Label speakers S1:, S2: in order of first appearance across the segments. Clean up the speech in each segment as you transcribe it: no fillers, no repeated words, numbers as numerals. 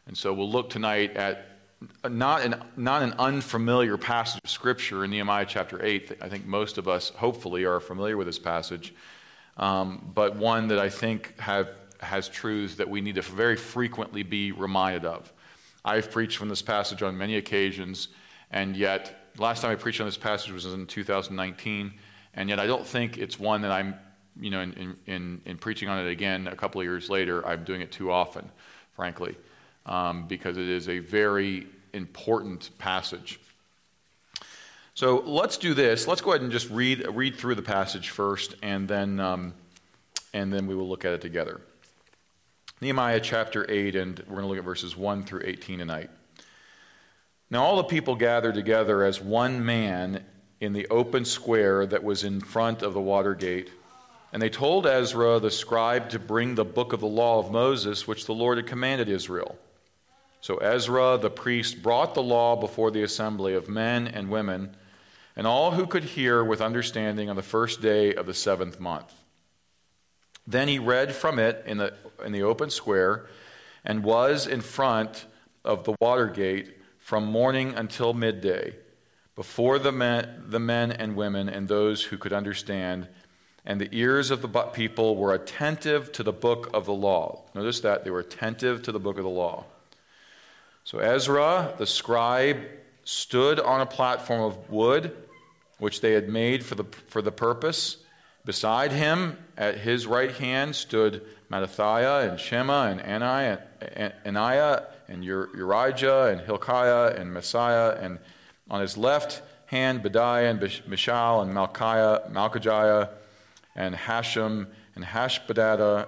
S1: And so we'll look tonight at not an unfamiliar passage of Scripture in Nehemiah chapter 8. I think most of us, hopefully, are familiar with this passage, but one that I think has truths that we need to very frequently be reminded of. I've preached from this passage on many occasions, and yet, last time I preached on this passage was in 2019, and yet I don't think it's one that I'm, in preaching on it again a couple of years later, I'm doing it too often, frankly. Because it is a very important passage. So let's do this. Let's go ahead and just read through the passage first, and then we will look at it together. Nehemiah chapter 8, and we're going to look at verses 1 through 18 tonight. Now all the people gathered together as one man in the open square that was in front of the water gate. And they told Ezra the scribe to bring the book of the law of Moses, which the Lord had commanded Israel. So Ezra the priest brought the law before the assembly of men and women, and all who could hear with understanding on the first day of the 7th month. Then he read from it in the open square, and was in front of the water gate from morning until midday, before the men and women and those who could understand. And the ears of the people were attentive to the book of the law. Notice that, they were attentive to the book of the law. So Ezra, the scribe, stood on a platform of wood, which they had made for the purpose. Beside him, at his right hand, stood Mattathiah and Shema and Ananiah and Urijah and Hilkiah and Messiah. And on his left hand, Bediah and Mishael and Malchijah and Hashem and Hashbadana,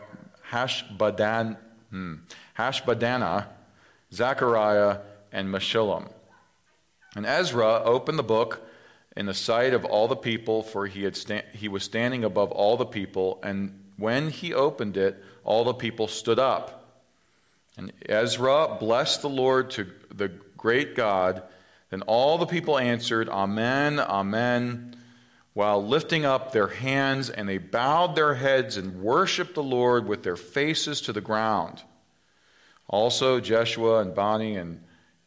S1: Zechariah, and Meshullam. And Ezra opened the book in the sight of all the people, for he was standing above all the people, and when he opened it, all the people stood up. And Ezra blessed the Lord to the great God. Then all the people answered, Amen, Amen, while lifting up their hands, and they bowed their heads and worshiped the Lord with their faces to the ground. Also Jeshua and Bani and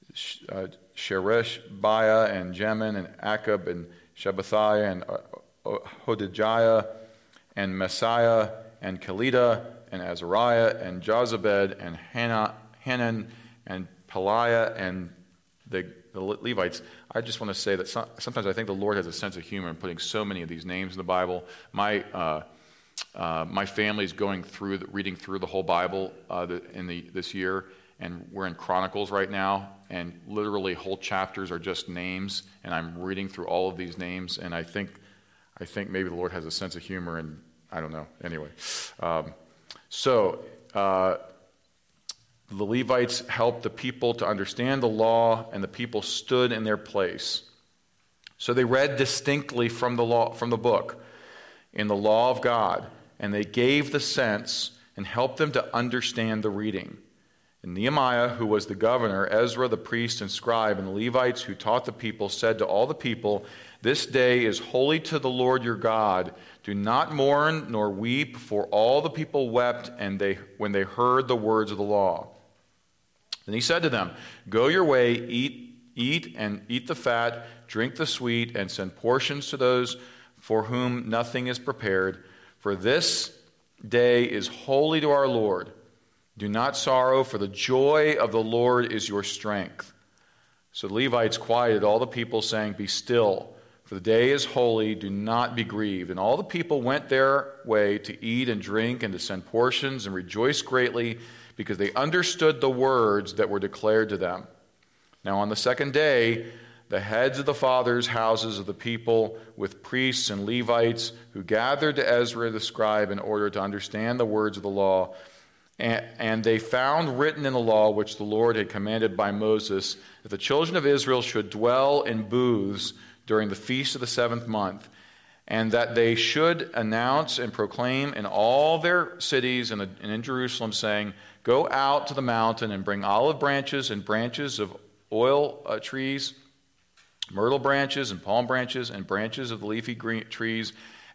S1: Sherebiah and Jemin and Akab and Shabbathiah and Hodijah and Messiah and Kelida and Azariah and Jozabed and Hanan and Peliah and the Levites. I just want to say that sometimes I think the Lord has a sense of humor in putting so many of these names in the Bible. My family is reading through the whole Bible this year, and we're in Chronicles right now, and literally whole chapters are just names, and I'm reading through all of these names, and I think maybe the Lord has a sense of humor, and I don't know. Anyway, the Levites helped the people to understand the law, and the people stood in their place. So they read distinctly from the book, in the law of God, and they gave the sense and helped them to understand the reading. And Nehemiah, who was the governor, Ezra the priest and scribe, and the Levites who taught the people, said to all the people, This day is holy to the Lord your God. Do not mourn nor weep, for all the people wept when they heard the words of the law. Then he said to them, Go your way, eat the fat, drink the sweet, and send portions to those for whom nothing is prepared. For this day is holy to our Lord. Do not sorrow, for the joy of the Lord is your strength. So the Levites quieted all the people, saying, Be still, for the day is holy, do not be grieved. And all the people went their way to eat and drink and to send portions and rejoice greatly, because they understood the words that were declared to them. Now on the second day, the heads of the fathers' houses of the people, with priests and Levites, who gathered to Ezra the scribe in order to understand the words of the law, and they found written in the law which the Lord had commanded by Moses, that the children of Israel should dwell in booths during the feast of the 7th month, and that they should announce and proclaim in all their cities and in Jerusalem, saying, Go out to the mountain and bring olive branches and branches of oil trees, myrtle branches and palm branches and branches of the leafy green trees,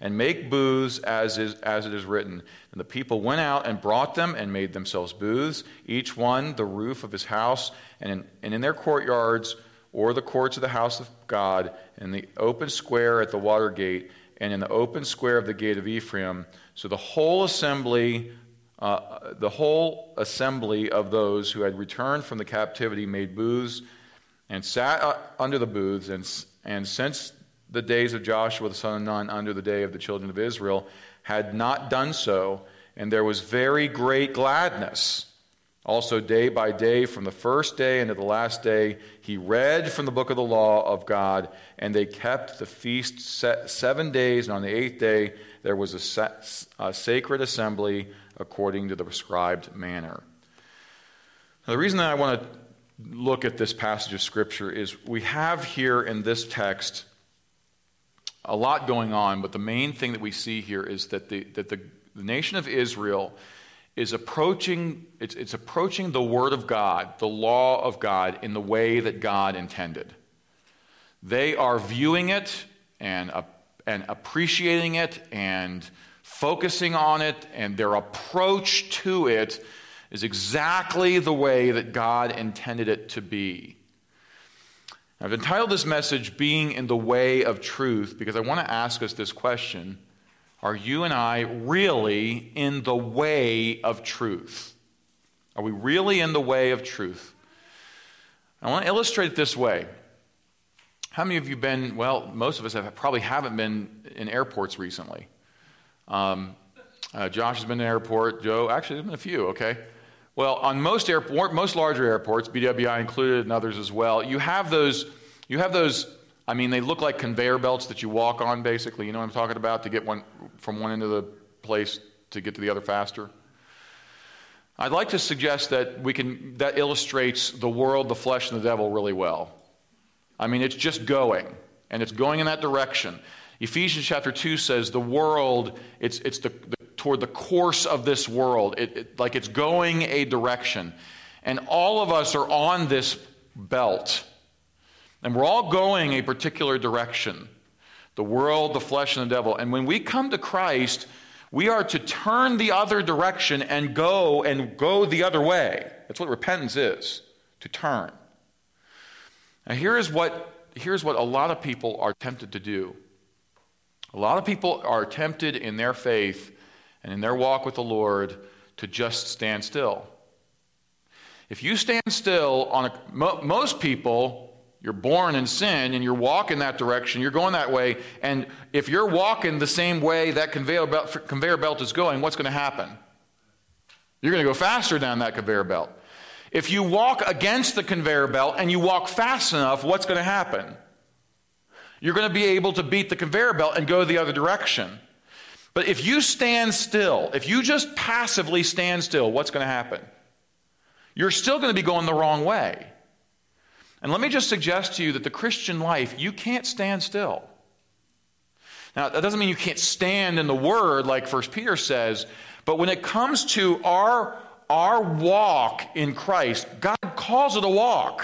S1: and make booths as it is written. And the people went out and brought them and made themselves booths, each one the roof of his house, and in their courtyards or the courts of the house of God, in the open square at the water gate, and in the open square of the gate of Ephraim. So the whole assembly of those who had returned from the captivity made booths and sat under the booths, and since the days of Joshua the son of Nun under the day of the children of Israel had not done so, and there was very great gladness. Also day by day, from the first day unto the last day, he read from the book of the law of God, and they kept the feast 7 days, and on the 8th day there was a sacred assembly according to the prescribed manner. Now, the reason that I want to look at this passage of Scripture is we have here in this text a lot going on, but the main thing that we see here is that the nation of Israel is approaching the Word of God, the law of God, in the way that God intended. They are viewing it and appreciating it and focusing on it, and their approach to it is exactly the way that God intended it to be. I've entitled this message, Being in the Way of Truth, because I want to ask us this question: are you and I really in the way of truth? Are we really in the way of truth? I want to illustrate it this way. How many of you been, well, most of us probably haven't been in airports recently. Josh has been in an airport. Joe, actually, there's been a few, okay? Well, on most larger airports, BWI included and others as well, you have those, I mean, they look like conveyor belts that you walk on, basically. You know what I'm talking about? To get one from one end of the place to get to the other faster. I'd like to suggest that that illustrates the world, the flesh, and the devil really well. I mean, it's just going, and it's going in that direction. Ephesians chapter 2 says the world, it's toward the course of this world. Like it's going a direction. And all of us are on this belt. And we're all going a particular direction. The world, the flesh, and the devil. And when we come to Christ, we are to turn the other direction and go the other way. That's what repentance is, to turn. Now here's what a lot of people are tempted to do. A lot of people are tempted in their faith and in their walk with the Lord to just stand still. If you stand still, most people, you're born in sin and you're walking that direction, you're going that way, and if you're walking the same way that conveyor belt is going, what's going to happen? You're going to go faster down that conveyor belt. If you walk against the conveyor belt and you walk fast enough, what's going to happen? You're going to be able to beat the conveyor belt and go the other direction. But if you stand still, if you just passively stand still, what's going to happen? You're still going to be going the wrong way. And let me just suggest to you that the Christian life, you can't stand still. Now, that doesn't mean you can't stand in the Word like 1 Peter says, but when it comes to our walk in Christ, God calls it a walk.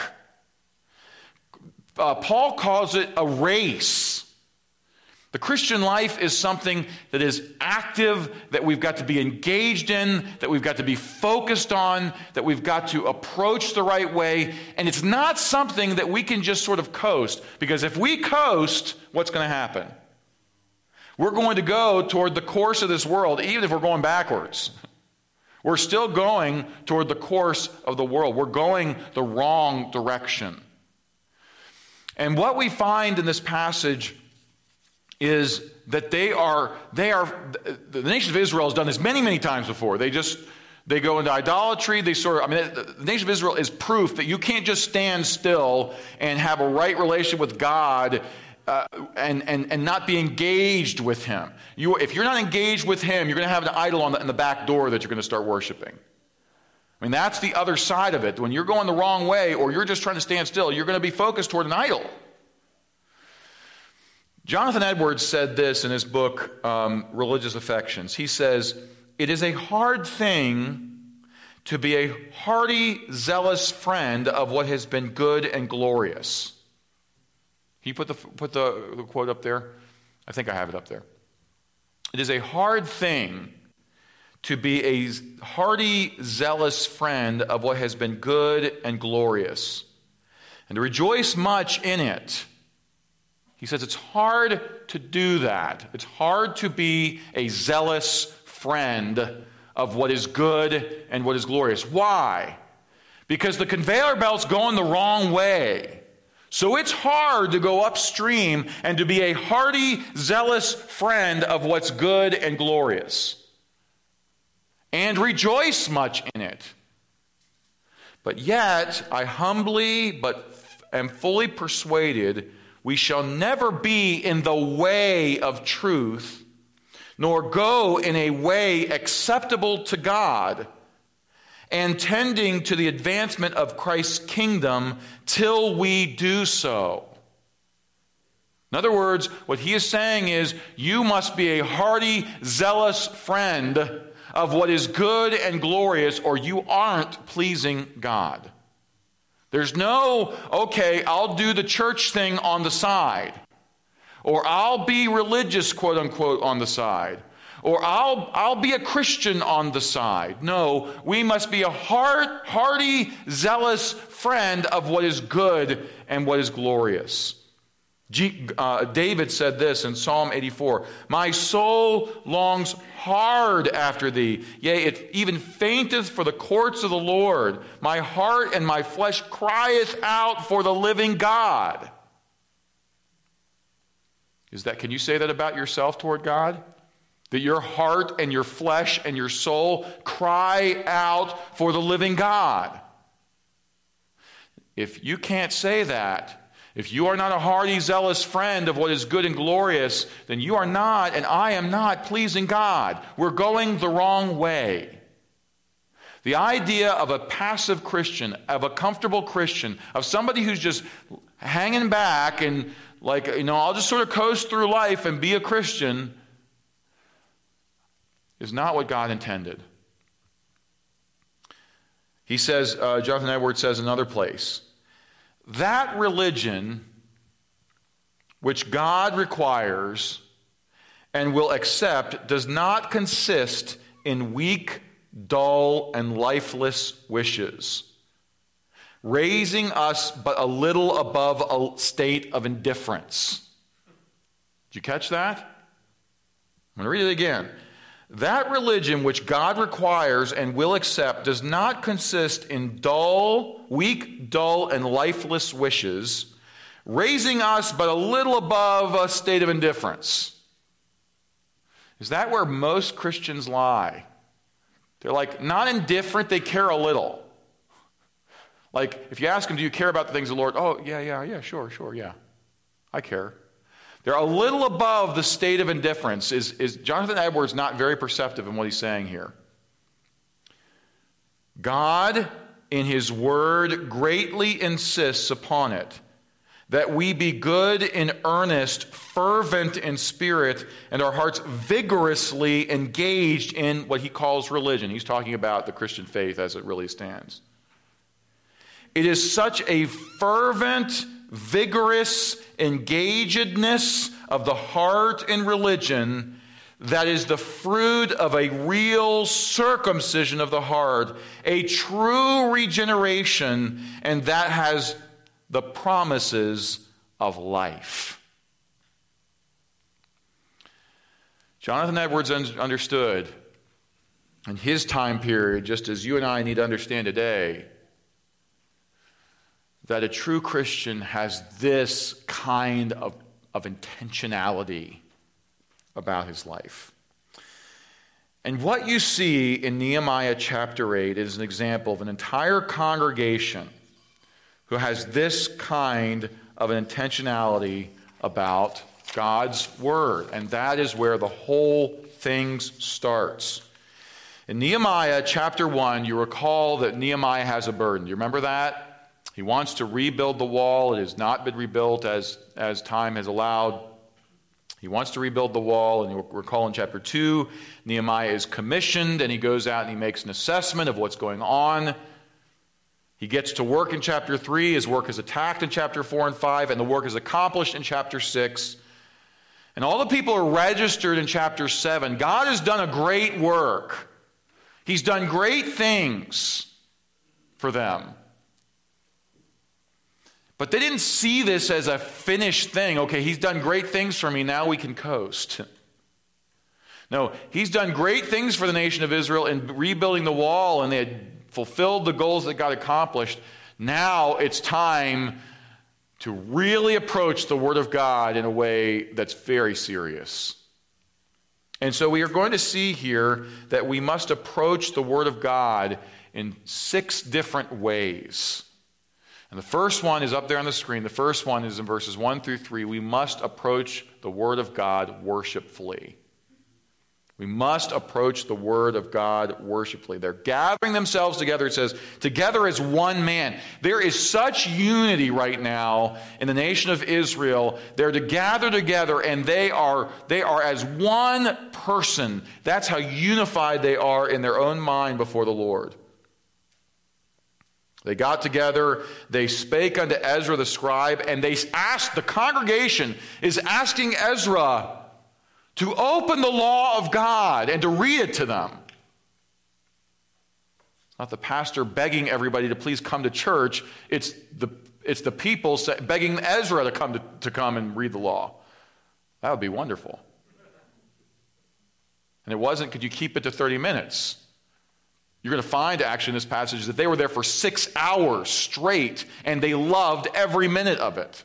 S1: Paul calls it a race. The Christian life is something that is active, that we've got to be engaged in, that we've got to be focused on, that we've got to approach the right way. And it's not something that we can just sort of coast, because if we coast, what's going to happen? We're going to go toward the course of this world, even if we're going backwards. We're still going toward the course of the world. We're going the wrong direction. And what we find in this passage is that the nation of Israel has done this many, many times before. They go into idolatry. The nation of Israel is proof that you can't just stand still and have a right relationship with God and not be engaged with Him. If you're not engaged with Him, you're going to have an idol in the back door that you're going to start worshiping. I mean, that's the other side of it. When you're going the wrong way or you're just trying to stand still, you're going to be focused toward an idol. Jonathan Edwards said this in his book, Religious Affections. He says, "It is a hard thing to be a hearty, zealous friend of what has been good and glorious." Can you put the quote up there? I think I have it up there. It is a hard thing to be a hearty, zealous friend of what has been good and glorious, and to rejoice much in it. He says it's hard to do that. It's hard to be a zealous friend of what is good and what is glorious. Why? Because the conveyor belt's going the wrong way. So it's hard to go upstream and to be a hearty, zealous friend of what's good and glorious, and rejoice much in it. But yet, I humbly but am fully persuaded we shall never be in the way of truth, nor go in a way acceptable to God, and tending to the advancement of Christ's kingdom till we do so. In other words, what he is saying is, you must be a hearty, zealous friend of what is good and glorious, or you aren't pleasing God. There's no, okay, I'll do the church thing on the side, or I'll be religious, quote unquote, on the side, or I'll be a Christian on the side. No, we must be a hearty, zealous friend of what is good and what is glorious. David said this in Psalm 84, "My soul longs hard after thee, yea, it even fainteth for the courts of the Lord. My heart and my flesh crieth out for the living God." Can you say that about yourself toward God? That your heart and your flesh and your soul cry out for the living God? If you can't say that, if you are not a hearty, zealous friend of what is good and glorious, then you are not, and I am not, pleasing God. We're going the wrong way. The idea of a passive Christian, of a comfortable Christian, of somebody who's just hanging back and I'll just sort of coast through life and be a Christian, is not what God intended. He says, Jonathan Edwards says in another place, that religion which God requires and will accept does not consist in weak, dull, and lifeless wishes, raising us but a little above a state of indifference. Did you catch that? I'm going to read it again. That religion which God requires and will accept does not consist in weak, dull, and lifeless wishes, raising us but a little above a state of indifference. Is that where most Christians lie? They're not indifferent, they care a little. If you ask them, do you care about the things of the Lord? Oh, yeah, sure, yeah. I care. They're a little above the state of indifference. Is Jonathan Edwards not very perceptive in what he's saying here? God, in his word, greatly insists upon it, that we be good in earnest, fervent in spirit, and our hearts vigorously engaged in what he calls religion. He's talking about the Christian faith as it really stands. It is such a fervent, vigorous engagedness of the heart in religion that is the fruit of a real circumcision of the heart, a true regeneration, and that has the promises of life. Jonathan Edwards understood in his time period, just as you and I need to understand today, that a true Christian has this kind of intentionality about his life. And what you see in Nehemiah chapter 8 is an example of an entire congregation who has this kind of an intentionality about God's word. And that is where the whole thing starts. In Nehemiah chapter 1, you recall that Nehemiah has a burden. Do you remember that? He wants to rebuild the wall. It has not been rebuilt as time has allowed. He wants to rebuild the wall, and you'll recall in chapter 2, Nehemiah is commissioned, and he goes out and he makes an assessment of what's going on. He gets to work in chapter 3. His work is attacked in chapter 4 and 5, and the work is accomplished in chapter 6. And all the people are registered in chapter 7. God has done a great work. He's done great things for them. But they didn't see this as a finished thing. Okay, he's done great things for me, now we can coast. No, he's done great things for the nation of Israel in rebuilding the wall, and they had fulfilled the goals that got accomplished. Now it's time to really approach the Word of God in a way that's very serious. And so we are going to see here that we must approach the Word of God in 6 different ways. And the first one is up there on the screen. The first one is in verses 1 through 3. We must approach the Word of God worshipfully. We must approach the Word of God worshipfully. They're gathering themselves together. It says, together as one man. There is such unity right now in the nation of Israel. They're to gather together, and they are as one person. That's how unified they are in their own mind before the Lord. They got together, they spake unto Ezra the scribe, and they asked, the congregation is asking Ezra to open the law of God and to read it to them. It's not the pastor begging everybody to please come to church. It's the people begging Ezra to come and read the law. That would be wonderful. And it wasn't, could you keep it to 30 minutes? You're going to find actually in this passage that they were there for 6 hours straight, and they loved every minute of it.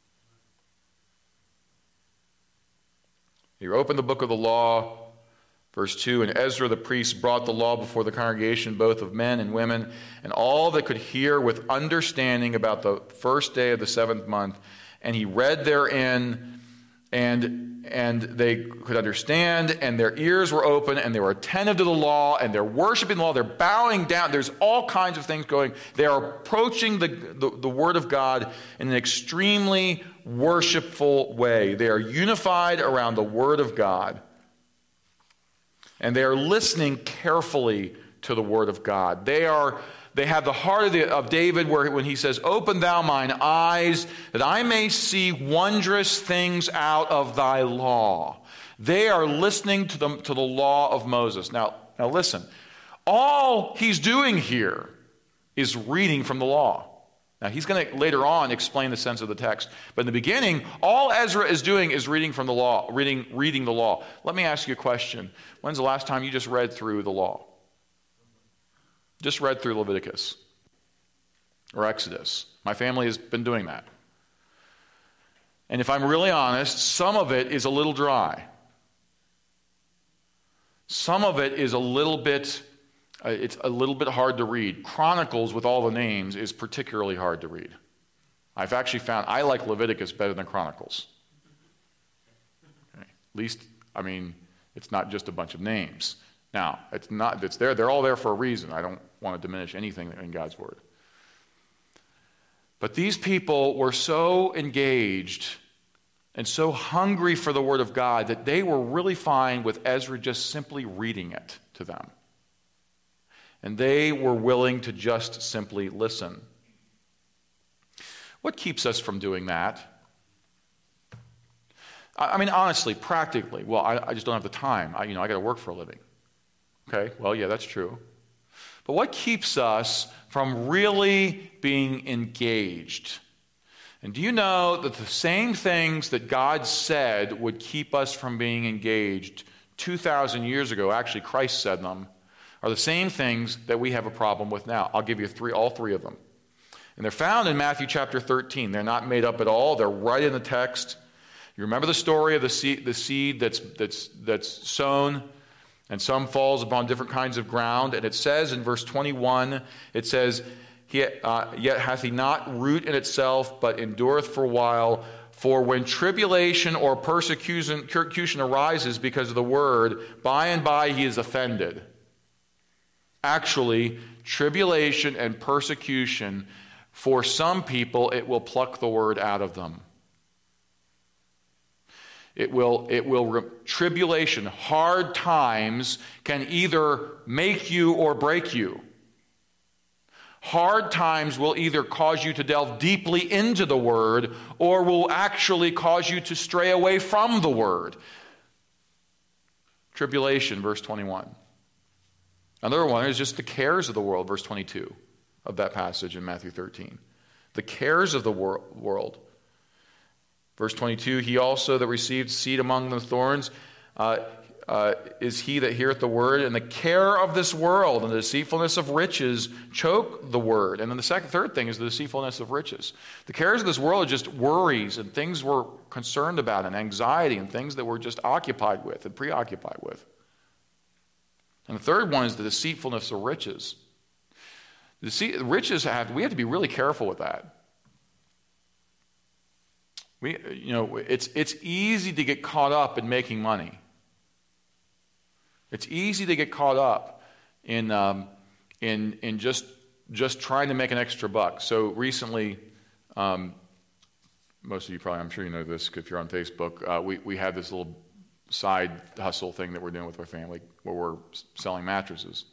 S1: You open the book of the law, verse 2, and Ezra the priest brought the law before the congregation, both of men and women, and all that could hear with understanding about the first day of the 7th month. And he read therein, and they could understand, and their ears were open, and they were attentive to the law, and they're worshiping the law, they're bowing down. There's all kinds of things going. They are approaching the Word of God in an extremely worshipful way. They are unified around the Word of God. And they are listening carefully to the Word of God. They have the heart of David when he says, open thou mine eyes that I may see wondrous things out of thy law. They are listening to the law of Moses. Now listen, all he's doing here is reading from the law. Now, he's going to later on explain the sense of the text. But in the beginning, all Ezra is doing is reading from the law, reading the law. Let me ask you a question. When's the last time you just read through the law? Just read through Leviticus or Exodus. My family has been doing that. And if I'm really honest, some of it is a little dry. Some of it is a little bit... it's a little bit hard to read. Chronicles with all the names is particularly hard to read. I've actually found I like Leviticus better than Chronicles. Okay. At least, it's not just a bunch of names. Now, it's there. They're all there for a reason. I don't want to diminish anything in God's Word. But these people were so engaged and so hungry for the Word of God that they were really fine with Ezra just simply reading it to them. And they were willing to just simply listen. What keeps us from doing that? Honestly, practically, well, I just don't have the time. I got to work for a living. Okay, well, yeah, that's true. But what keeps us from really being engaged? And do you know that the same things that God said would keep us from being engaged 2,000 years ago, actually Christ said them, are the same things that we have a problem with now? I'll give you all three of them. And they're found in Matthew chapter 13. They're not made up at all. They're right in the text. You remember the story of the seed that's sown, and some falls upon different kinds of ground. And it says in verse 21, it says, yet hath he not root in itself, but endureth for a while. For when tribulation or persecution arises because of the word, by and by he is offended. Actually, tribulation and persecution, for some people, it will pluck the word out of them. Tribulation, hard times can either make you or break you. Hard times will either cause you to delve deeply into the Word or will actually cause you to stray away from the Word. Tribulation, verse 21. Another one is just the cares of the world, verse 22 of that passage in Matthew 13. The cares of the world. Verse 22, he also that received seed among the thorns is he that heareth the word, and the care of this world and the deceitfulness of riches choke the word. And then the third thing is the deceitfulness of riches. The cares of this world are just worries and things we're concerned about and anxiety and things that we're just occupied with and preoccupied with. And the third one is the deceitfulness of riches. Riches we have to be really careful with that. It's easy to get caught up in making money. It's easy to get caught up in just trying to make an extra buck. So recently, most of you probably, I'm sure you know this if you're on Facebook, we had this little side hustle thing that we're doing with our family where we're selling mattresses.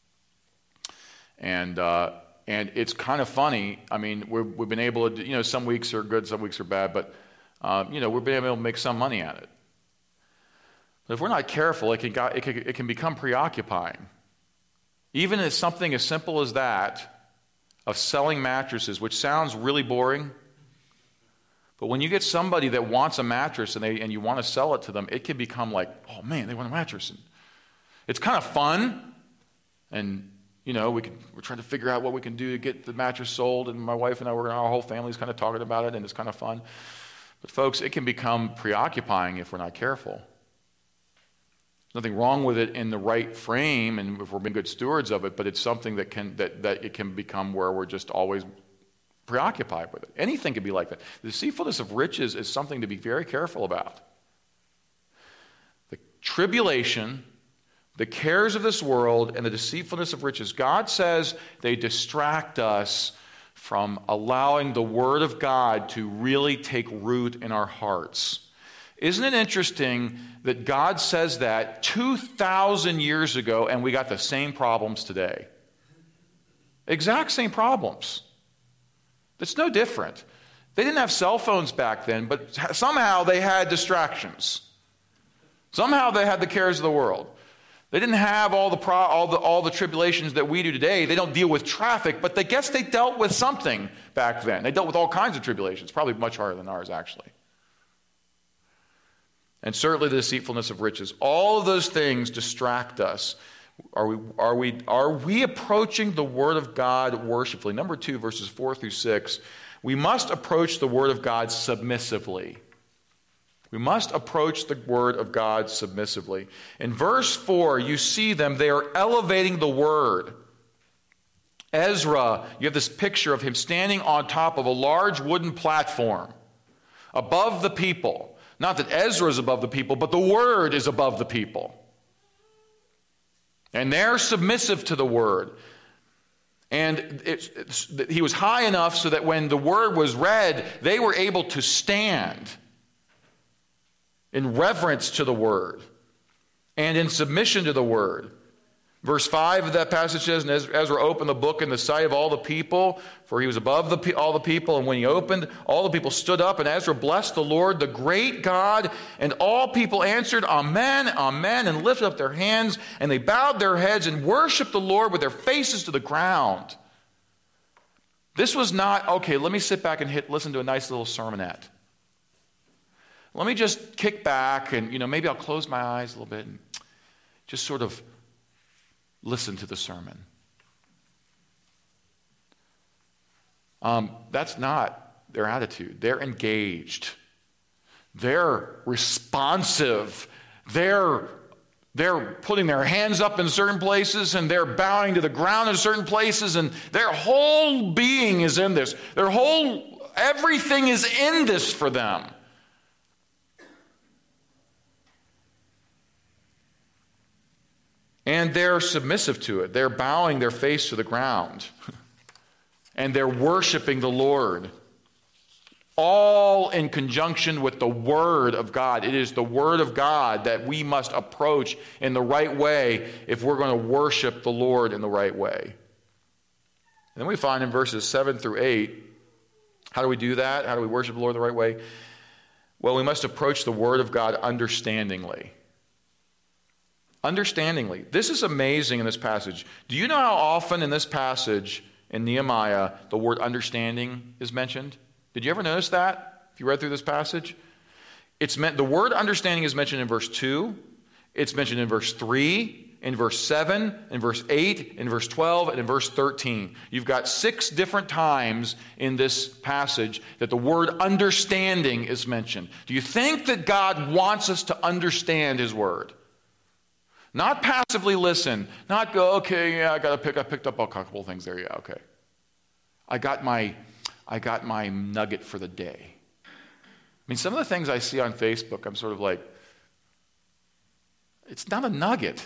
S1: And it's kind of funny. I mean, we've been able to, some weeks are good, some weeks are bad, but, we've been able to make some money at it. But if we're not careful, it can become preoccupying. Even as something as simple as that, of selling mattresses, which sounds really boring, but when you get somebody that wants a mattress and you want to sell it to them, it can become like, oh man, they want a mattress. And it's kind of fun, and we're trying to figure out what we can do to get the mattress sold, and my wife and I, our whole family's kind of talking about it, and it's kind of fun. But folks, it can become preoccupying if we're not careful. There's nothing wrong with it in the right frame, and if we're being good stewards of it, but it's something that it can become where we're just always preoccupied with it. Anything can be like that. The deceitfulness of riches is something to be very careful about. The tribulation, the cares of this world, and the deceitfulness of riches, God says they distract us from allowing the Word of God to really take root in our hearts. Isn't it interesting that God says that 2,000 years ago and we got the same problems today? Exact same problems. It's no different. They didn't have cell phones back then, but somehow they had distractions. Somehow they had the cares of the world. They didn't have all the tribulations that we do today. They don't deal with traffic, but I guess they dealt with something back then. They dealt with all kinds of tribulations, probably much harder than ours, actually. And certainly the deceitfulness of riches. All of those things distract us. Are we approaching the Word of God worshipfully? Number 2, verses 4 through 6. We must approach the Word of God submissively. We must approach the Word of God submissively. In verse 4, you see them. They are elevating the Word. Ezra, you have this picture of him standing on top of a large wooden platform above the people. Not that Ezra is above the people, but the Word is above the people. And they're submissive to the Word. And he was high enough so that when the Word was read, they were able to stand in reverence to the Word and in submission to the Word. Verse 5 of that passage says, and Ezra opened the book in the sight of all the people, for he was above all the people. And when he opened, all the people stood up, and Ezra blessed the Lord, the great God. And all people answered, Amen, Amen, and lifted up their hands, and they bowed their heads and worshiped the Lord with their faces to the ground. This was not, okay, let me sit back and listen to a nice little sermonette. Let me just kick back and, maybe I'll close my eyes a little bit and just sort of listen to the sermon. That's not their attitude. They're engaged. They're responsive. They're putting their hands up in certain places, and they're bowing to the ground in certain places, and their whole being is in this. Everything is in this for them. And they're submissive to it. They're bowing their face to the ground. And they're worshiping the Lord. All in conjunction with the Word of God. It is the Word of God that we must approach in the right way if we're going to worship the Lord in the right way. And then we find in verses 7 through 8, how do we do that? How do we worship the Lord the right way? Well, we must approach the Word of God understandingly. Understandingly. This is amazing in this passage. Do you know how often in this passage in Nehemiah the word understanding is mentioned? Did you ever notice that if you read through this passage? The word understanding is mentioned in verse 2. It's mentioned in verse 3, in verse 7, in verse 8, in verse 12, and in verse 13. You've got 6 different times in this passage that the word understanding is mentioned. Do you think that God wants us to understand His Word? Not passively listen. Not go, okay, yeah, I picked up a couple of things there. Yeah, okay. I got my nugget for the day. I mean, some of the things I see on Facebook, I'm sort of like, it's not a nugget.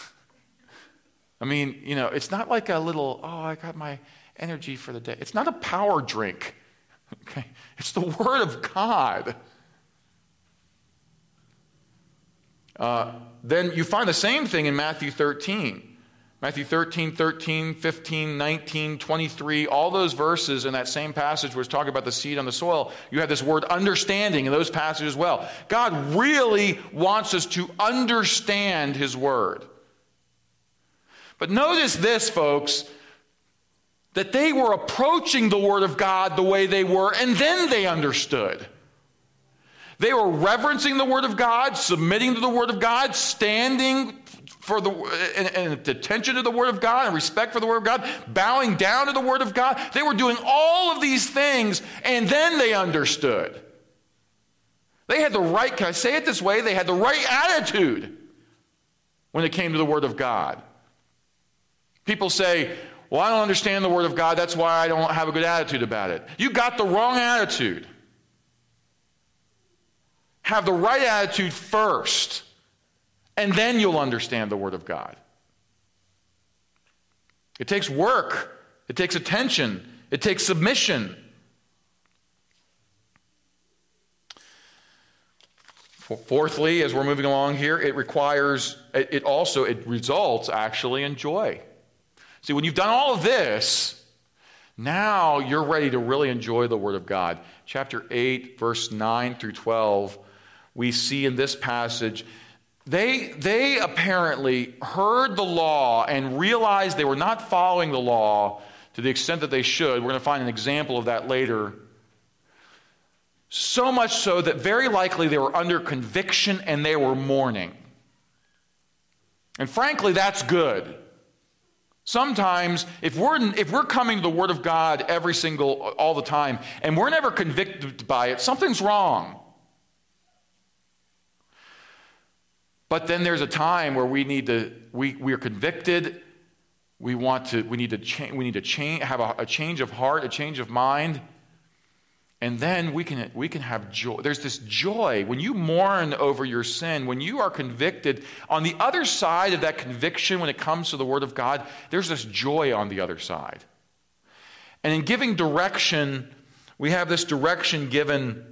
S1: I mean, it's not like a little, I got my energy for the day. It's not a power drink. Okay? It's the Word of God. Then you find the same thing in Matthew 13. Matthew 13, 13, 15, 19, 23, all those verses in that same passage where it's talking about the seed on the soil, you have this word understanding in those passages as well. God really wants us to understand His Word. But notice this, folks, that they were approaching the Word of God the way they were, and then they understood. They were reverencing the Word of God, submitting to the Word of God, standing for and attention to the Word of God and respect for the Word of God, bowing down to the Word of God. They were doing all of these things, and then they understood. They had the right, can I say it this way? They had the right attitude when it came to the Word of God. People say, well, I don't understand the Word of God, that's why I don't have a good attitude about it. You got the wrong attitude. Have the right attitude first, and then you'll understand the Word of God. It takes work. It takes attention. It takes submission. Fourthly, as we're moving along here, it results actually in joy. See, when you've done all of this, now you're ready to really enjoy the Word of God. Chapter 8, verse 9 through 12, we see in this passage, they apparently heard the law and realized they were not following the law to the extent that they should. We're going to find an example of that later. So much so that very likely they were under conviction and they were mourning. And frankly, that's good. Sometimes, if we're coming to the Word of God all the time, and we're never convicted by it, something's wrong. But then there's a time where we are convicted. We need to change, have a change of heart, a change of mind, and then we can have joy. There's this joy when you mourn over your sin, when you are convicted. On the other side of that conviction, when it comes to the Word of God, there's this joy on the other side. And in giving direction, we have this direction given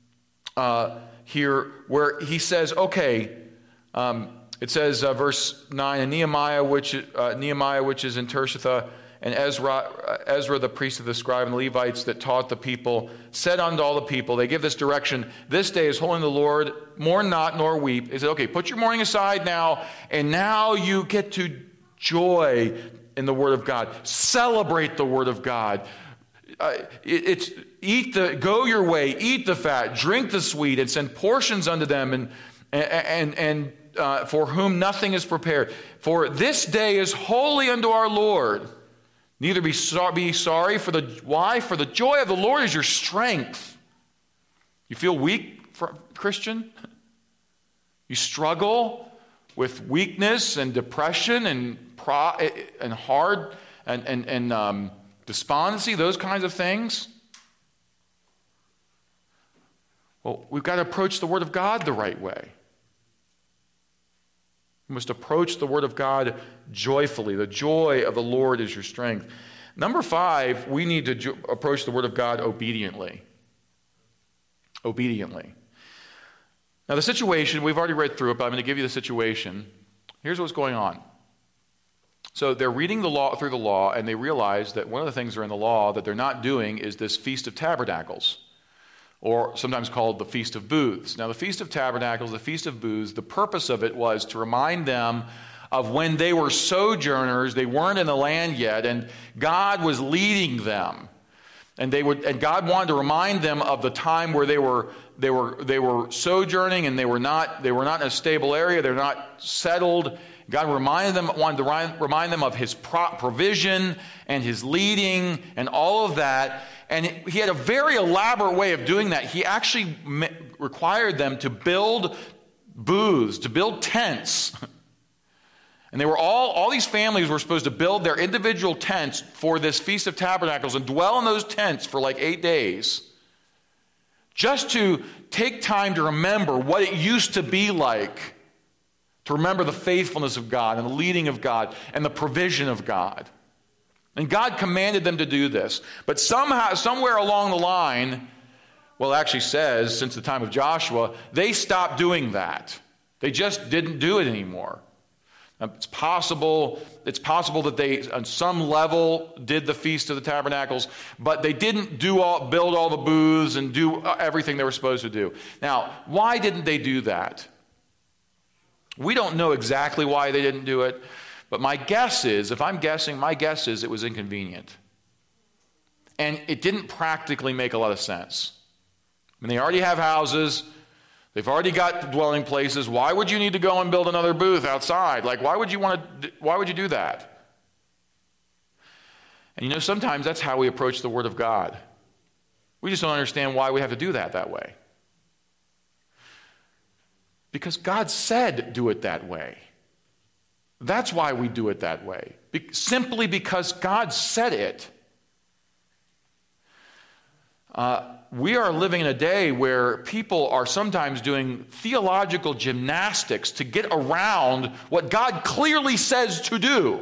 S1: here, where he says, okay. It says, verse 9, and Nehemiah, which is in Tirshatha, and Ezra, the priest of the scribe, and the Levites that taught the people, said unto all the people, they give this direction, this day is holy in the Lord, mourn not nor weep. He said, okay, put your mourning aside now, and now you get to joy in the Word of God. Celebrate the Word of God. Go your way, eat the fat, drink the sweet, and send portions unto them, and for whom nothing is prepared. For this day is holy unto our Lord. Neither be sorry, for the joy of the Lord is your strength. You feel weak, Christian? You struggle with weakness and depression and hard and despondency, those kinds of things? Well, we've got to approach the Word of God the right way. You must approach the Word of God joyfully. The joy of the Lord is your strength. Number 5, we need to approach the Word of God obediently. Obediently. Now the situation, we've already read through it, but I'm going to give you the situation. Here's what's going on. So they're reading the law through the law, and they realize that one of the things that are in the law that they're not doing is this Feast of Tabernacles, or sometimes called the Feast of Booths. Now, the Feast of Tabernacles, the Feast of Booths, the purpose of it was to remind them of when they were sojourners, they weren't in the land yet, and God was leading them. And God wanted to remind them of the time where they were sojourning, and they were not in a stable area, they're not settled. God wanted to remind them of his provision and his leading and all of that. And he had a very elaborate way of doing that. He actually required them to build booths, to build tents. And they were all these families were supposed to build their individual tents for this Feast of Tabernacles and dwell in those tents for like 8 days, just to take time to remember what it used to be like, to remember the faithfulness of God and the leading of God and the provision of God. And God commanded them to do this. But somehow, somewhere along the line, well, it actually says, since the time of Joshua, they stopped doing that. They just didn't do it anymore. It's possible that they, on some level, did the Feast of the Tabernacles, but they didn't build all the booths and do everything they were supposed to do. Now, why didn't they do that? We don't know exactly why they didn't do it, but my guess is it was inconvenient. And it didn't practically make a lot of sense. I mean, they already have houses. They've already got dwelling places. Why would you need to go and build another booth outside? Like, why would you do that? And sometimes that's how we approach the Word of God. We just don't understand why we have to do that way. Because God said do it that way. That's why we do it that way. Simply because God said it. We are living in a day where people are sometimes doing theological gymnastics to get around what God clearly says to do.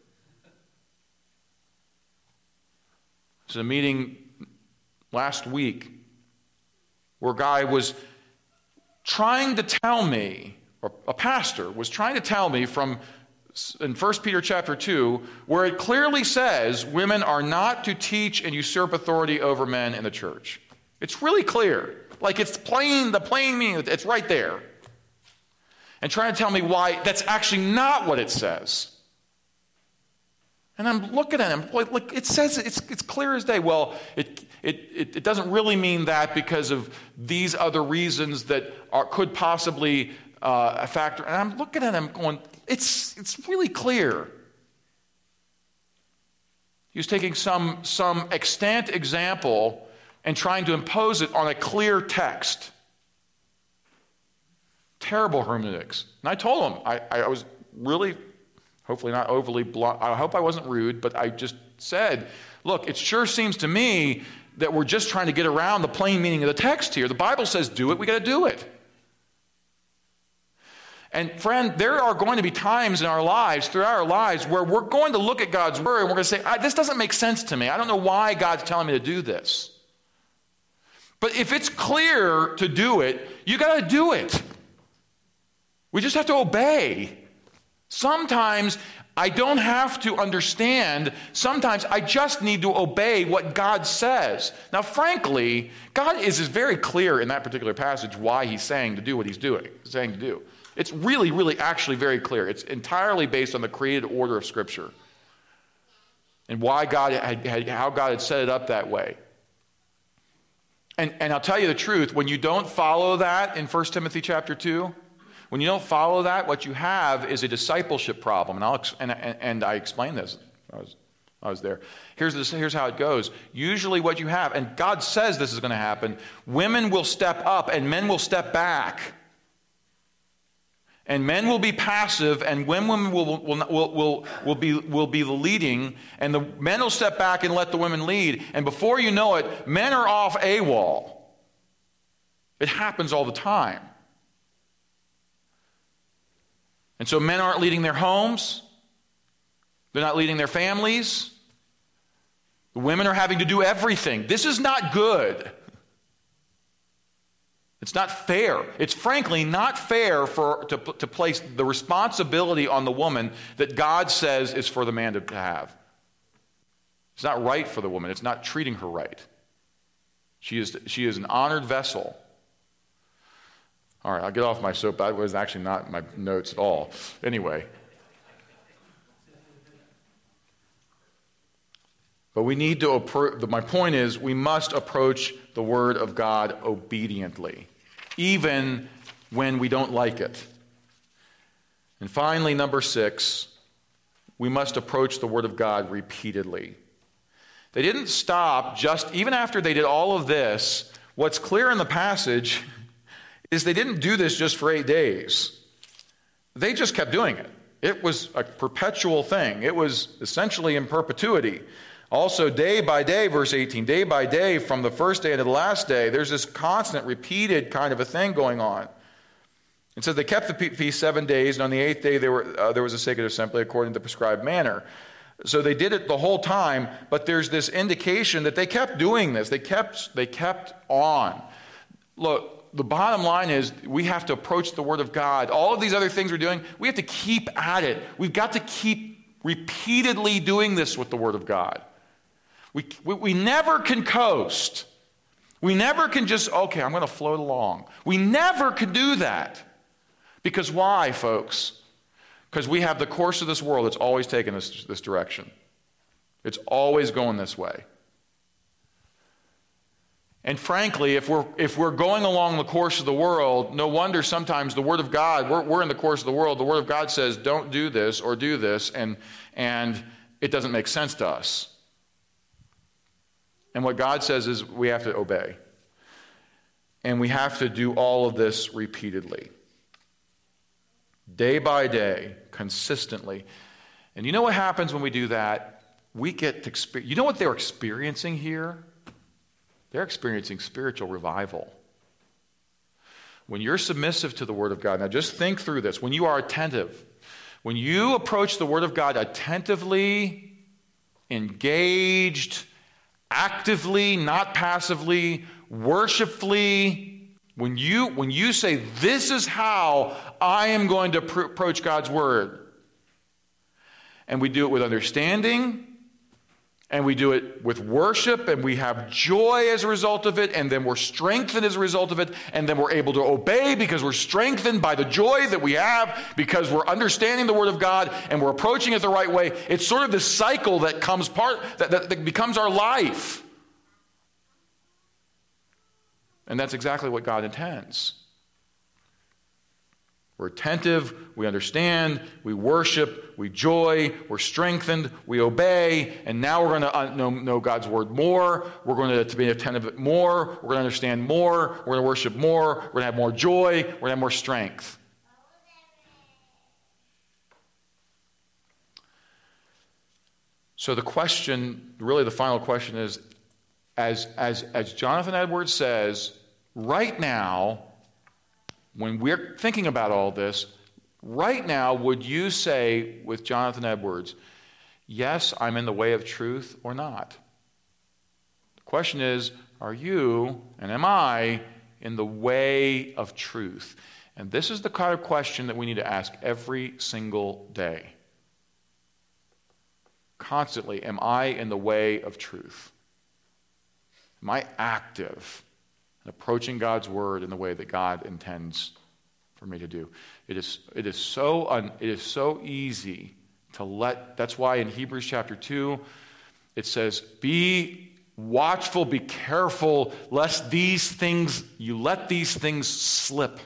S1: There's a meeting last week where a guy was trying to tell me, or a pastor was trying to tell me in 1 Peter chapter 2, where it clearly says women are not to teach and usurp authority over men in the church. It's really clear. Like the plain meaning, it's right there. And trying to tell me why that's actually not what it says. And I'm looking at him, like it says, it's clear as day. Well, it doesn't really mean that because of these other reasons that could possibly a factor. And I'm looking at him going, it's really clear. He was taking some extant example and trying to impose it on a clear text. Terrible hermeneutics. And I told him, I was really, hopefully not overly blunt, I hope I wasn't rude, but I just said, look, it sure seems to me that we're just trying to get around the plain meaning of the text here. The Bible says do it, we got to do it. And friend, there are going to be times in our lives, throughout our lives, where we're going to look at God's word and we're going to say, this doesn't make sense to me. I don't know why God's telling me to do this. But if it's clear to do it, you got to do it. We just have to obey. Sometimes I don't have to understand. Sometimes I just need to obey what God says. Now, frankly, God is very clear in that particular passage why he's saying to do what he's saying to do. It's really, really actually very clear. It's entirely based on the created order of Scripture and why how God had set it up that way. And I'll tell you the truth, when you don't follow that in 1 Timothy chapter 2, when you don't follow that, what you have is a discipleship problem. And I explained this. I was there. Here's how it goes. Usually what you have, and God says this is going to happen, women will step up and men will step back. And men will be passive, and women will be the leading, and the men will step back and let the women lead. And before you know it, men are off AWOL. It happens all the time. And so men aren't leading their homes. They're not leading their families. The women are having to do everything. This is not good. It's not fair. It's frankly not fair to place the responsibility on the woman that God says is for the man to have. It's not right for the woman. It's not treating her right. She is an honored vessel. All right, I'll get off my soap. That was actually not my notes at all. Anyway. But we need to approach, my point is, we must approach the Word of God obediently, even when we don't like it. And finally, number 6, we must approach the Word of God repeatedly. They didn't stop just, even after they did all of this, what's clear in the passage is they didn't do this just for 8 days. They just kept doing it. It was a perpetual thing. It was essentially in perpetuity. Also, day by day, verse 18, day by day, from the first day to the last day, there's this constant, repeated kind of a thing going on. It says they kept the feast 7 days, and on the 8th day there was a sacred assembly according to the prescribed manner. So they did it the whole time, but there's this indication that they kept doing this. They kept on. Look, the bottom line is we have to approach the Word of God. All of these other things we're doing, we have to keep at it. We've got to keep repeatedly doing this with the Word of God. We never can coast. We never can just, okay, I'm going to float along. We never can do that. Because why, folks? Because we have the course of this world that's always taken this direction. It's always going this way. And frankly, if we're going along the course of the world, no wonder sometimes the Word of God, we're in the course of the world, the Word of God says, don't do this or do this, and it doesn't make sense to us. And what God says is we have to obey. And we have to do all of this repeatedly. Day by day, consistently. And you know what happens when we do that? We get to experience. You know what they're experiencing here? They're experiencing spiritual revival. When you're submissive to the Word of God, now just think through this. When you are attentive, when you approach the Word of God attentively, engaged, actively, not passively, worshipfully, when you say, this is how I am going to approach God's Word, and we do it with understanding, and we do it with worship, and we have joy as a result of it, and then we're strengthened as a result of it, and then we're able to obey because we're strengthened by the joy that we have, because we're understanding the Word of God, and we're approaching it the right way. It's sort of this cycle that that becomes our life. And that's exactly what God intends. We're attentive, we understand, we worship, we joy, we're strengthened, we obey, and now we're going to know God's Word more, we're going to be attentive more, we're going to understand more, we're going to worship more, we're going to have more joy, we're going to have more strength. So the question, really the final question is, as Jonathan Edwards says, right now, when we're thinking about all this, right now, would you say with Jonathan Edwards, yes, I'm in the way of truth or not? The question is, are you and am I in the way of truth? And this is the kind of question that we need to ask every single day. Constantly, am I in the way of truth? Am I active in approaching God's Word in the way that God intends for me to do? It is so easy to let. That's why in Hebrews chapter 2 it says, "Be watchful, be careful, lest you let these things slip."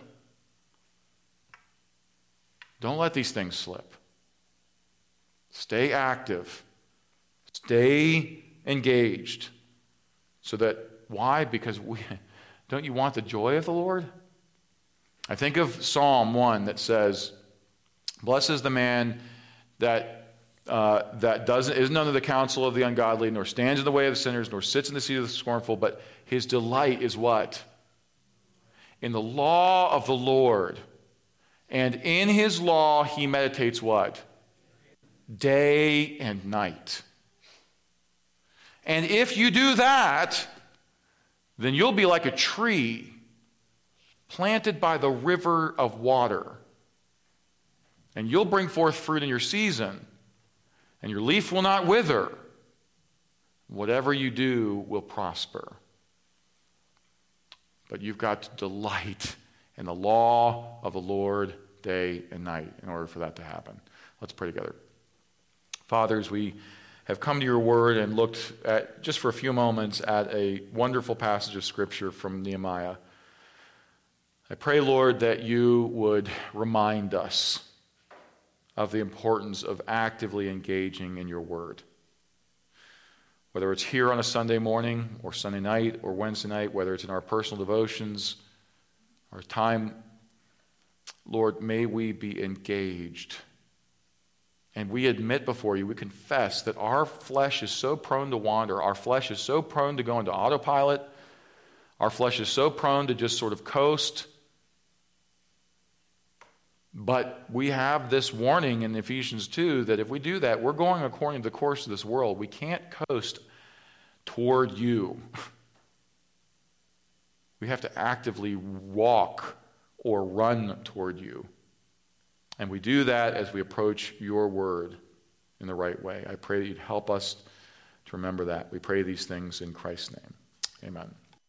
S1: Don't let these things slip. Stay active. Stay engaged. So that, why? Because don't you want the joy of the Lord? I think of Psalm 1 that says, "Blessed is the man that isn't under the counsel of the ungodly, nor stands in the way of the sinners, nor sits in the seat of the scornful, but his delight is" what? "In the law of the Lord. And in his law he meditates" what? "Day and night." And if you do that, then you'll be like a tree planted by the river of water. And you'll bring forth fruit in your season, and your leaf will not wither. Whatever you do will prosper. But you've got to delight in the law of the Lord day and night in order for that to happen. Let's pray together. Fathers, we have come to your word and looked at, just for a few moments, at a wonderful passage of Scripture from Nehemiah. I pray, Lord, that you would remind us of the importance of actively engaging in your word. Whether it's here on a Sunday morning or Sunday night or Wednesday night, whether it's in our personal devotions or time, Lord, may we be engaged. And we admit before you, we confess that our flesh is so prone to wander. Our flesh is so prone to go into autopilot. Our flesh is so prone to just sort of coast. But we have this warning in Ephesians 2 that if we do that, we're going according to the course of this world. We can't coast toward you. We have to actively walk or run toward you. And we do that as we approach your word in the right way. I pray that you'd help us to remember that. We pray these things in Christ's name. Amen.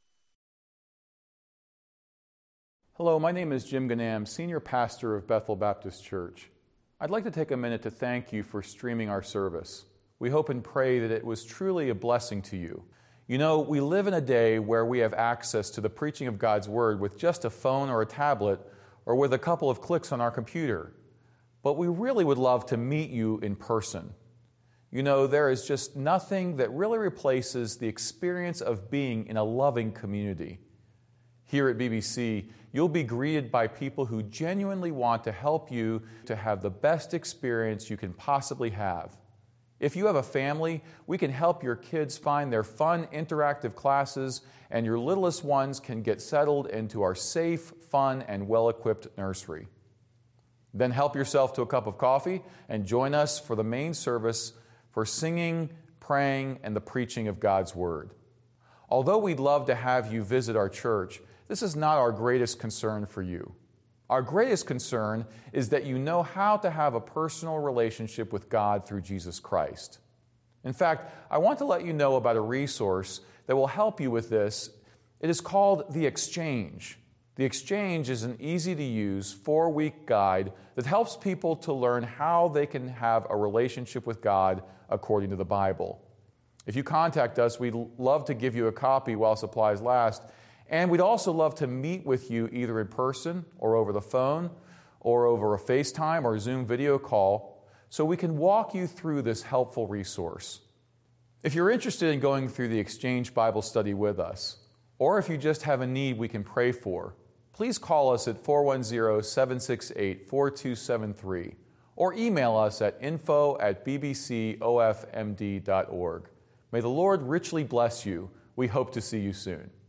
S1: Hello, my name is Jim Ganam, Senior Pastor of Bethel Baptist Church. I'd like to take a minute to thank you for streaming our service. We hope and pray that it was truly a blessing to you. You know, we live in a day where we have access to the preaching of God's Word with just a phone or a tablet or with a couple of clicks on our computer. But we really would love to meet you in person. You know, there is just nothing that really replaces the experience of being in a loving community. Here at BBC, you'll be greeted by people who genuinely want to help you to have the best experience you can possibly have. If you have a family, we can help your kids find their fun, interactive classes, and your littlest ones can get settled into our safe, fun, and well-equipped nursery. Then help yourself to a cup of coffee and join us for the main service for singing, praying, and the preaching of God's Word. Although we'd love to have you visit our church, this is not our greatest concern for you. Our greatest concern is that you know how to have a personal relationship with God through Jesus Christ. In fact, I want to let you know about a resource that will help you with this. It is called The Exchange. The Exchange is an easy-to-use 4-week guide that helps people to learn how they can have a relationship with God according to the Bible. If you contact us, we'd love to give you a copy while supplies last. And we'd also love to meet with you either in person or over the phone or over a FaceTime or Zoom video call so we can walk you through this helpful resource. If you're interested in going through the Exchange Bible study with us, or if you just have a need we can pray for, please call us at 410-768-4273 or email us at info@bbcofmd.org. May the Lord richly bless you. We hope to see you soon.